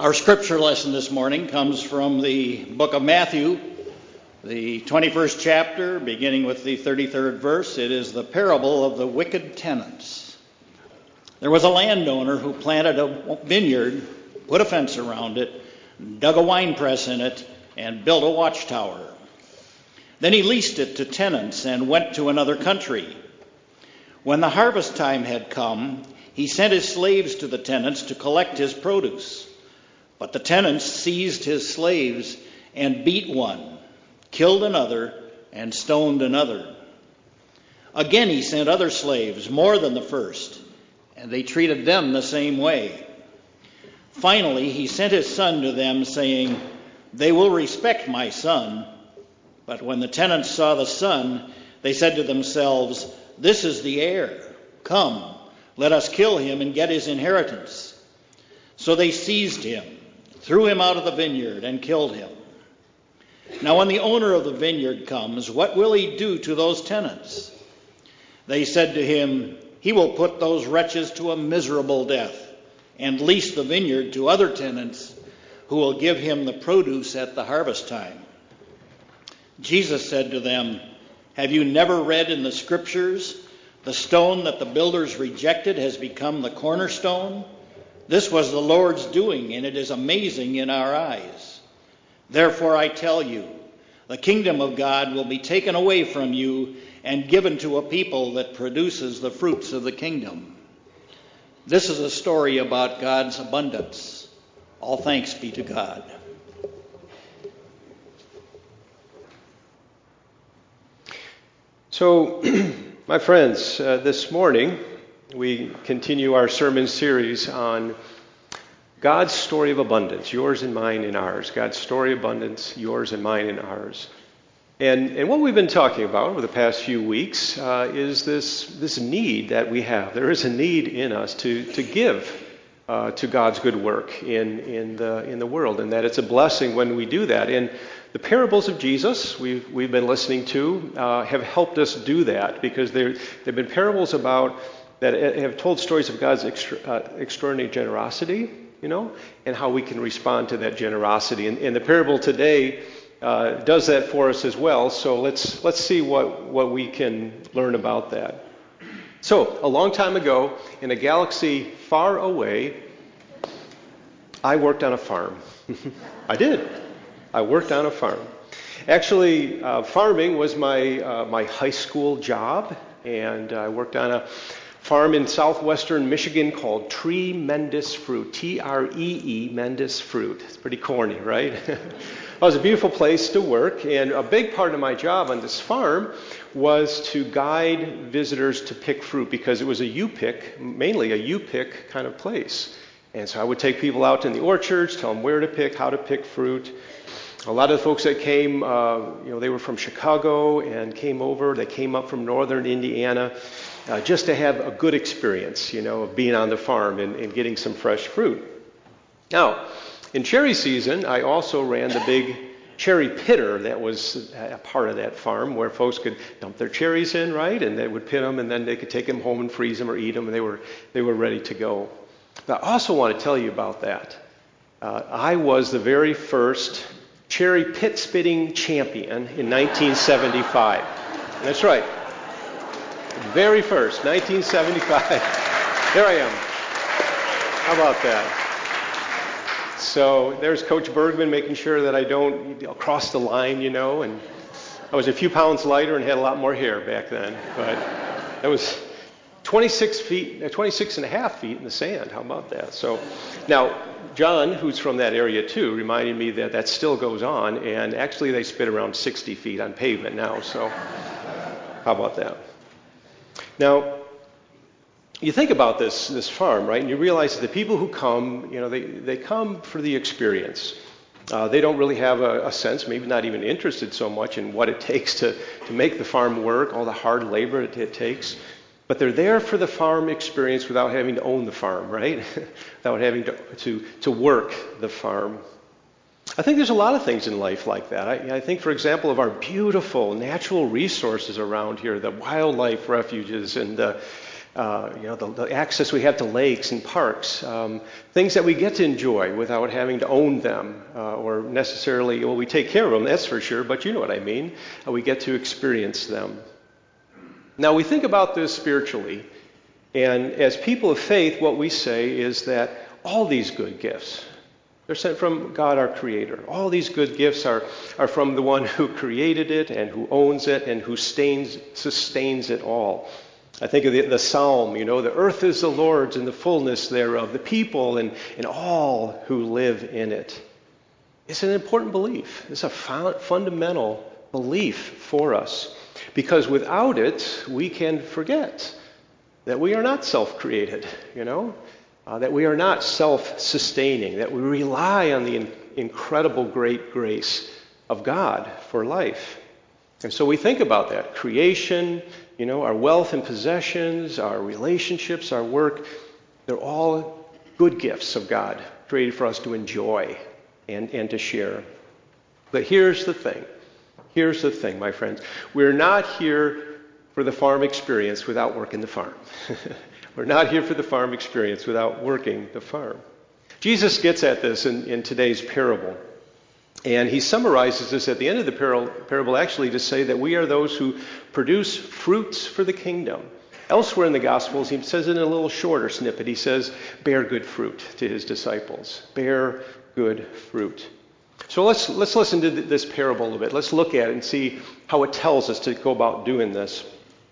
Our scripture lesson this morning comes from the book of Matthew, the 21st chapter, beginning with the 33rd verse. It is the parable of the wicked tenants. There was a landowner who planted a vineyard, put a fence around it, dug a wine press in it, and built a watchtower. Then he leased it to tenants and went to another country. When the harvest time had come, he sent his slaves to the tenants to collect his produce. But the tenants seized his slaves and beat one, killed another, and stoned another. Again he sent other slaves, more than the first, and they treated them the same way. Finally he sent his son to them, saying, "They will respect my son." But when the tenants saw the son, they said to themselves, "This is the heir. Come, let us kill him and get his inheritance." So they seized him, threw him out of the vineyard, and killed him. Now when the owner of the vineyard comes, what will he do to those tenants? They said to him, "He will put those wretches to a miserable death and lease the vineyard to other tenants who will give him the produce at the harvest time." Jesus said to them, "Have you never read in the scriptures, 'The stone that the builders rejected has become the cornerstone'? This was the Lord's doing, and it is amazing in our eyes. Therefore I tell you, the kingdom of God will be taken away from you and given to a people that produces the fruits of the kingdom." This is a story about God's abundance. All thanks be to God. So, my friends, this morning we continue our sermon series on God's story of abundance, yours and mine and ours. God's story of abundance, yours and mine and ours. And what we've been talking about over the past few weeks is this need that we have. There is a need in us to give to God's good work in the world, and that it's a blessing when we do that. And the parables of Jesus we've been listening to have helped us do that, because they've been parables about that have told stories of God's extraordinary generosity, and how we can respond to that generosity. And the parable today does that for us as well. So let's see what we can learn about that. So a long time ago, in a galaxy far away, I worked on a farm. I did. I worked on a farm. Actually, farming was my high school job, and I worked on a farm in southwestern Michigan called Tremendous Fruit, Tree Mendous Fruit. It's pretty corny, right? It was a beautiful place to work, and a big part of my job on this farm was to guide visitors to pick fruit, because it was mainly a you-pick kind of place. And so I would take people out in the orchards, tell them where to pick, how to pick fruit. A lot of the folks that came, they were from Chicago and came over. They came up from northern Indiana just to have a good experience, of being on the farm and getting some fresh fruit. Now, in cherry season, I also ran the big cherry pitter that was a part of that farm, where folks could dump their cherries in, right? And they would pit them, and then they could take them home and freeze them or eat them, and they were ready to go. But I also want to tell you about that. I was the very first cherry pit spitting champion in 1975. That's right. Very first, 1975. There I am. How about that? So there's Coach Bergman making sure that I don't cross the line, and I was a few pounds lighter and had a lot more hair back then. But that was 26 and a half feet in the sand. How about that? So now, John, who's from that area too, reminded me that still goes on, and actually they spit around 60 feet on pavement now. So how about that? Now, you think about this farm, right? And you realize that the people who come, they come for the experience. They don't really have a sense, maybe not even interested so much in what it takes to make the farm work, all the hard labor it takes. But they're there for the farm experience without having to own the farm, right? Without having to work the farm. I think there's a lot of things in life like that. I think, for example, of our beautiful natural resources around here, the wildlife refuges and the access we have to lakes and parks, things that we get to enjoy without having to own them or necessarily, well, we take care of them, that's for sure, but you know what I mean. We get to experience them. Now, we think about this spiritually, and as people of faith, what we say is that all these good gifts, they're sent from God, our Creator. All these good gifts are from the one who created it and who owns it and who sustains it all. I think of the psalm, the earth is the Lord's and the fullness thereof, the people and all who live in it. It's an important belief. It's a fundamental belief for us. Because without it, we can forget that we are not self-created, that we are not self-sustaining, that we rely on the incredible great grace of God for life. And so we think about that. Creation, our wealth and possessions, our relationships, our work, they're all good gifts of God created for us to enjoy and to share. But here's the thing. Here's the thing, my friends. We're not here for the farm experience without working the farm. We're not here for the farm experience without working the farm. Jesus gets at this in today's parable. And he summarizes this at the end of the parable actually to say that we are those who produce fruits for the kingdom. Elsewhere in the Gospels, he says it in a little shorter snippet. He says, bear good fruit to his disciples. Bear good fruit. So let's listen to this parable a little bit. Let's look at it and see how it tells us to go about doing this.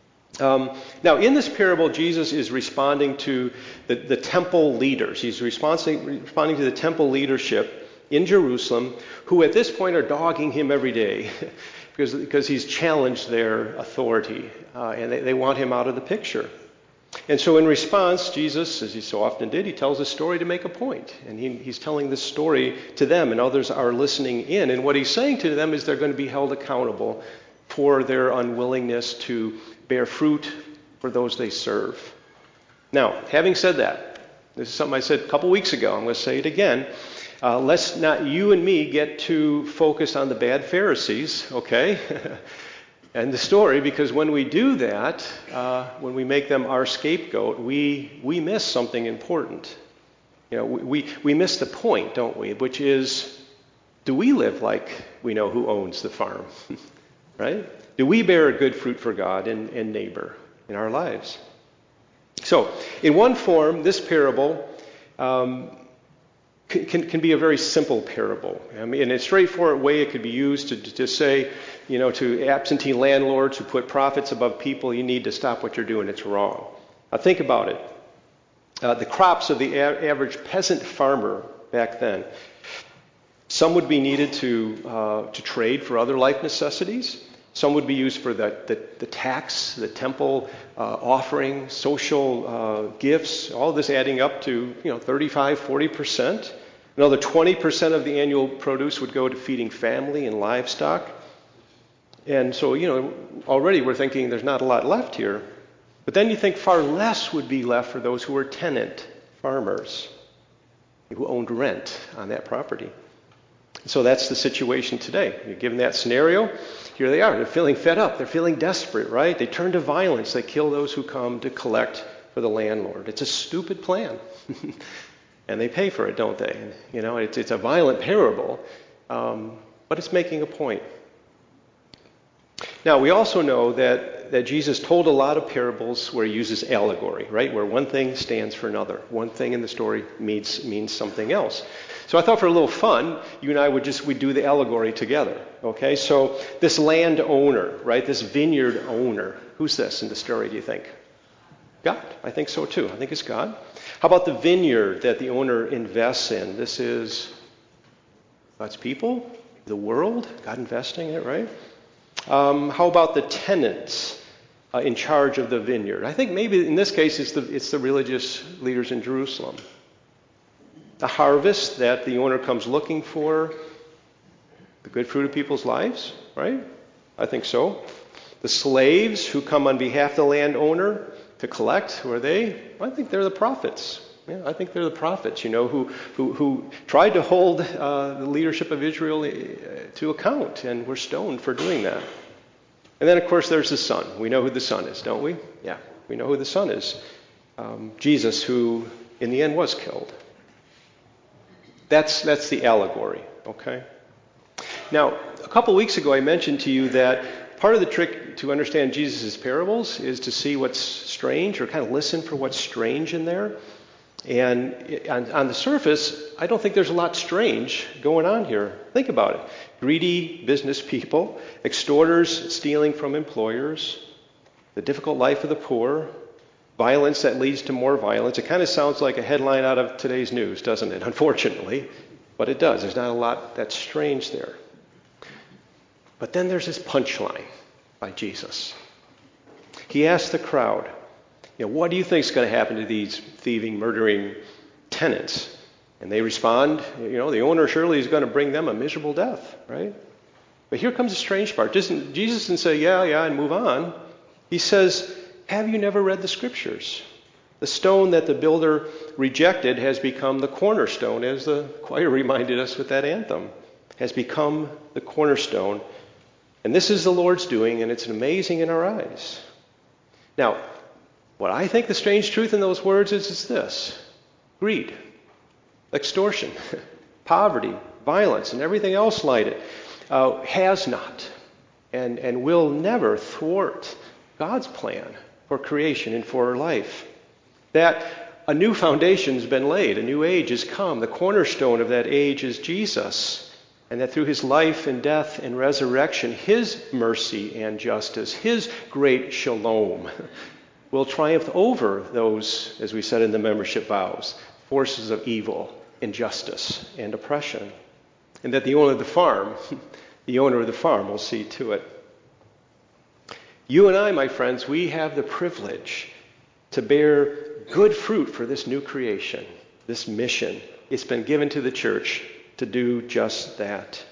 Now, in this parable, Jesus is responding to the temple leaders. He's responding to the temple leadership in Jerusalem, who at this point are dogging him every day because he's challenged their authority, and they want him out of the picture. And so in response, Jesus, as he so often did, he tells a story to make a point. And he's telling this story to them, and others are listening in. And what he's saying to them is they're going to be held accountable for their unwillingness to bear fruit for those they serve. Now, having said that, this is something I said a couple weeks ago. I'm going to say it again. Let's not, you and me, get too focused on the bad Pharisees, okay? And the story, because when we do that, when we make them our scapegoat, we miss something important. We miss the point, don't we? Which is, do we live like we know who owns the farm? Right? Do we bear a good fruit for God and neighbor in our lives? So, in one form, this parable can be a very simple parable. I mean, in a straightforward way, it could be used to say, to absentee landlords who put profits above people, you need to stop what you're doing. It's wrong. Now, think about it. The crops of the average peasant farmer back then, some would be needed to trade for other life necessities. Some would be used for the tax, the temple offering, social gifts, all this adding up to 35, 40%. Another 20% of the annual produce would go to feeding family and livestock. And so, already we're thinking there's not a lot left here. But then you think far less would be left for those who were tenant farmers, who owned rent on that property. So that's the situation today. Given that scenario, here they are. They're feeling fed up. They're feeling desperate, right? They turn to violence. They kill those who come to collect for the landlord. It's a stupid plan. And they pay for it, don't they? It's a violent parable, but it's making a point. Now, we also know that Jesus told a lot of parables where he uses allegory, right? Where one thing stands for another. One thing in the story means something else. So I thought for a little fun, you and I we'd do the allegory together, okay? So this land owner, right? This vineyard owner, who's this in the story, do you think? God. I think so too. I think it's God. How about the vineyard that the owner invests in? This is God's people, the world, God investing in it, right? How about the tenants in charge of the vineyard? I think maybe in this case it's the religious leaders in Jerusalem. The harvest that the owner comes looking for, the good fruit of people's lives, right? I think so. The slaves who come on behalf of the landowner to collect, who are they? I think they're the prophets. Yeah, I think they're the prophets, who tried to hold the leadership of Israel to account and were stoned for doing that. And then, of course, there's the son. We know who the son is, don't we? Yeah, we know who the son is. Jesus, who in the end was killed. That's the allegory, okay? Now, a couple weeks ago I mentioned to you that part of the trick to understand Jesus' parables is to see what's strange, or kind of listen for what's strange in there. And on the surface, I don't think there's a lot strange going on here. Think about it. Greedy business people, extorters stealing from employers, the difficult life of the poor, violence that leads to more violence. It kind of sounds like a headline out of today's news, doesn't it? Unfortunately. But it does. There's not a lot that's strange there. But then there's this punchline by Jesus. He asked the crowd, what do you think is going to happen to these thieving, murdering tenants? And they respond, the owner surely is going to bring them a miserable death, right? But here comes the strange part. Jesus didn't say, yeah, and move on. He says, have you never read the Scriptures? The stone that the builder rejected has become the cornerstone, as the choir reminded us with that anthem, has become the cornerstone. And this is the Lord's doing, and it's amazing in our eyes. Now, what I think the strange truth in those words is this: greed, extortion, poverty, violence, and everything else like it has not and will never thwart God's plan for creation and for life. That a new foundation has been laid, a new age has come. The cornerstone of that age is Jesus. And that through his life and death and resurrection, his mercy and justice, his great shalom, will triumph over those, as we said in the membership vows, forces of evil, injustice, and oppression. And that the owner of the farm will see to it. You and I, my friends, we have the privilege to bear good fruit for this new creation, this mission. It's been given to the church to do just that.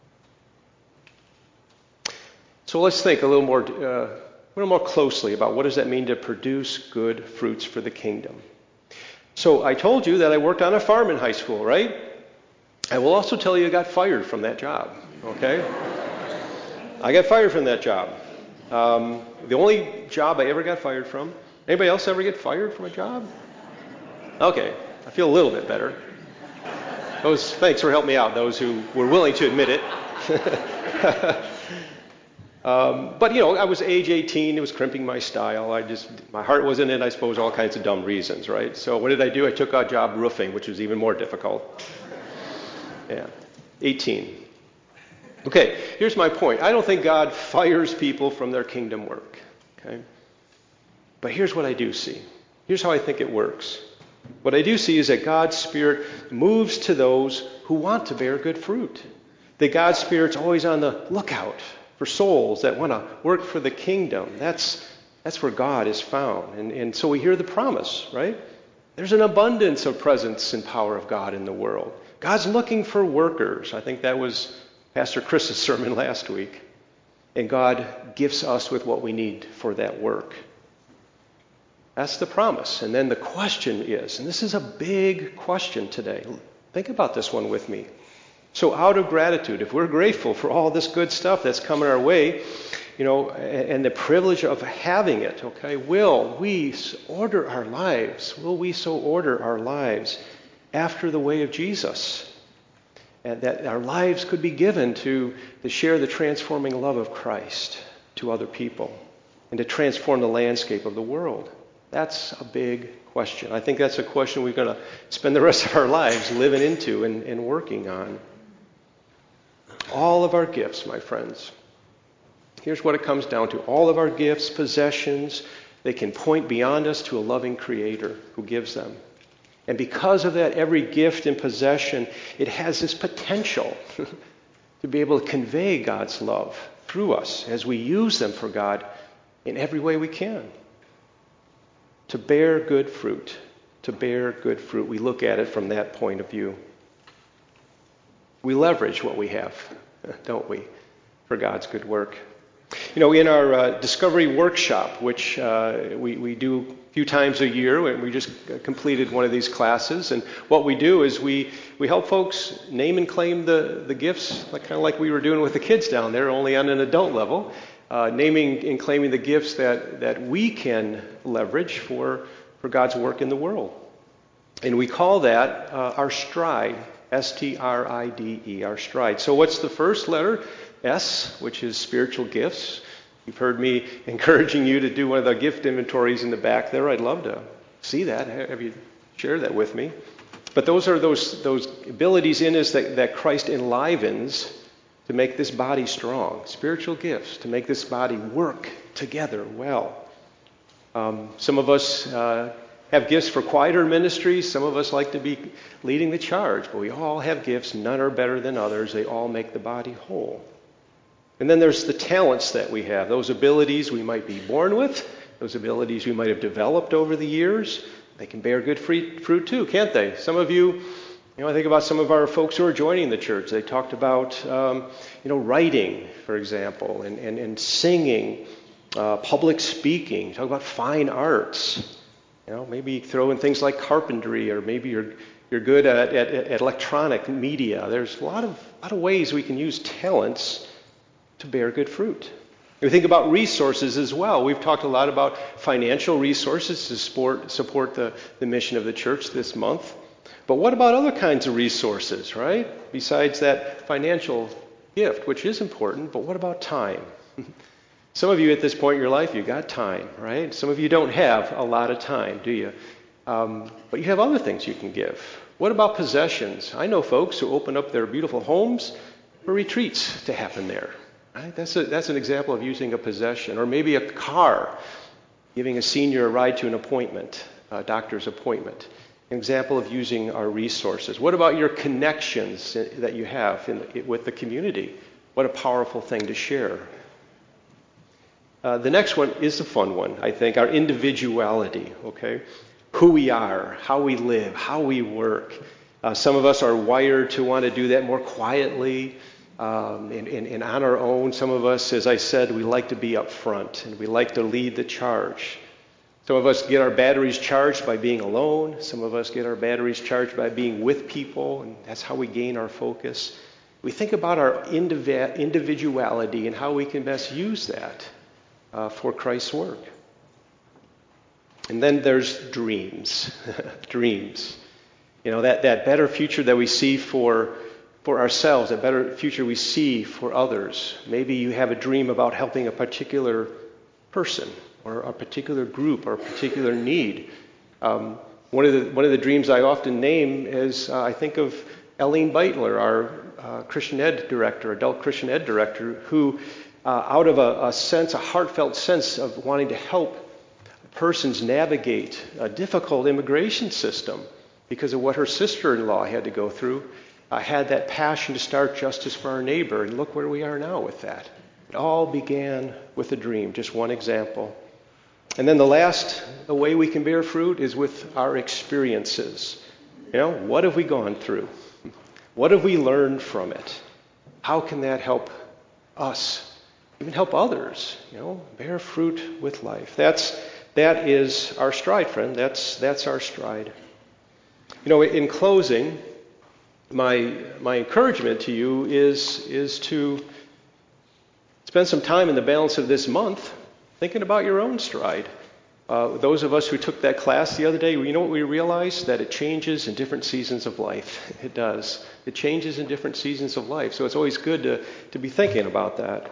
So let's think a little more closely about what does that mean to produce good fruits for the kingdom. So I told you that I worked on a farm in high school, right? I will also tell you I got fired from that job, okay? I got fired from that job. The only job I ever got fired from. Anybody else ever get fired from a job? Okay, I feel a little bit better. Thanks for helping me out, those who were willing to admit it. But, I was age 18. It was crimping my style. My heart wasn't in it, I suppose, all kinds of dumb reasons, right? So what did I do? I took a job roofing, which was even more difficult. Yeah, 18. Okay, here's my point. I don't think God fires people from their kingdom work, okay? But here's what I do see. Here's how I think it works. What I do see is that God's Spirit moves to those who want to bear good fruit. That God's Spirit's always on the lookout for souls that want to work for the kingdom. That's where God is found. And so we hear the promise, right? There's an abundance of presence and power of God in the world. God's looking for workers. I think that was Pastor Chris's sermon last week. And God gifts us with what we need for that work. That's the promise. And then the question is, and this is a big question today. Think about this one with me. So out of gratitude, if we're grateful for all this good stuff that's coming our way, and the privilege of having it, okay, will we so order our lives after the way of Jesus? And that our lives could be given to share the transforming love of Christ to other people and to transform the landscape of the world. That's a big question. I think that's a question we're going to spend the rest of our lives living into and working on. All of our gifts, my friends. Here's what it comes down to. All of our gifts, possessions, they can point beyond us to a loving Creator who gives them. And because of that, every gift and possession, it has this potential to be able to convey God's love through us as we use them for God in every way we can. To bear good fruit. We look at it from that point of view. We leverage what we have, don't we, for God's good work. In our Discovery Workshop, which we do a few times a year, and we just completed one of these classes, and what we do is we help folks name and claim the gifts, kind of like we were doing with the kids down there, only on an adult level. Naming and claiming the gifts that we can leverage for for God's work in the world. And we call that our stride, S-T-R-I-D-E, our stride. So what's the first letter? S, which is spiritual gifts. You've heard me encouraging you to do one of the gift inventories in the back there. I'd love to see that. Have you share that with me? But those are those abilities in us that Christ enlivens to make this body strong. Spiritual gifts to make this body work together well. Some of us have gifts for quieter ministries. Some of us like to be leading the charge. But we all have gifts. None are better than others. They all make the body whole. And then there's the talents that we have. Those abilities we might be born with. Those abilities we might have developed over the years. They can bear good fruit too, can't they? Some of you, I think about some of our folks who are joining the church. They talked about, writing, for example, and singing, public speaking. Talk about fine arts. Maybe throw in things like carpentry, or maybe you're good at electronic media. There's a lot of ways we can use talents to bear good fruit. We think about resources as well. We've talked a lot about financial resources to support the mission of the church this month. But what about other kinds of resources, right? Besides that financial gift, which is important, but what about time? Some of you at this point in your life, you got time, right? Some of you don't have a lot of time, do you? But you have other things you can give. What about possessions? I know folks who open up their beautiful homes for retreats to happen there. Right? That's an example of using a possession. Or maybe a car, giving a senior a ride to an appointment, a doctor's appointment. An example of using our resources. What about your connections that you have with the community? What a powerful thing to share. The next one is a fun one, I think, our individuality, okay? Who we are, how we live, how we work. Some of us are wired to want to do that more quietly, and on our own. Some of us, as I said, we like to be up front and we like to lead the charge. Some of us get our batteries charged by being alone. Some of us get our batteries charged by being with people, and that's how we gain our focus. We think about our individuality and how we can best use that for Christ's work. And then there's dreams. Dreams. That better future that we see for ourselves, a better future we see for others. Maybe you have a dream about helping a particular person or a particular group or a particular need. One of the dreams I often name is I think of Eileen Beitler, our Christian Ed director, adult Christian Ed director, who out of a heartfelt sense of wanting to help persons navigate a difficult immigration system because of what her sister-in-law had to go through, had that passion to start Justice for Our Neighbor, and look where we are now with that. It all began with a dream, just one example. And then the way we can bear fruit is with our experiences. What have we gone through? What have we learned from it? How can that help us, even help others, bear fruit with life? That is our stride, friend. That's our stride. In closing, my encouragement to you is to spend some time in the balance of this month thinking about your own stride. Those of us who took that class the other day, what we realized? That it changes in different seasons of life. It does. It changes in different seasons of life. So it's always good to be thinking about that.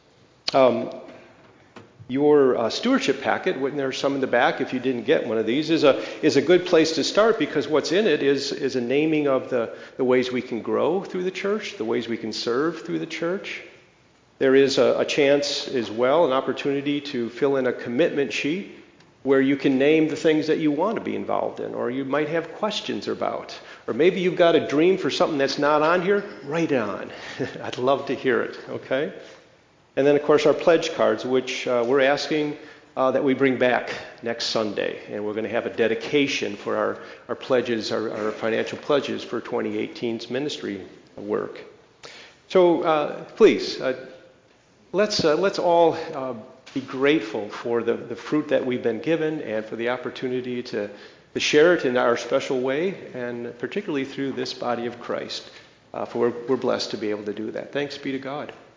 Your stewardship packet, and there's some in the back if you didn't get one of these, is a good place to start, because what's in it is a naming of the ways we can grow through the church, the ways we can serve through the church. There is a chance as well, an opportunity to fill in a commitment sheet where you can name the things that you want to be involved in, or you might have questions about. Or maybe you've got a dream for something that's not on here. Write it on. I'd love to hear it, okay? And then, of course, our pledge cards, which we're asking that we bring back next Sunday. And we're going to have a dedication for our pledges, our financial pledges for 2018's ministry work. So please, let's all be grateful for the fruit that we've been given and for the opportunity to share it in our special way, and particularly through this body of Christ. For we're blessed to be able to do that. Thanks be to God.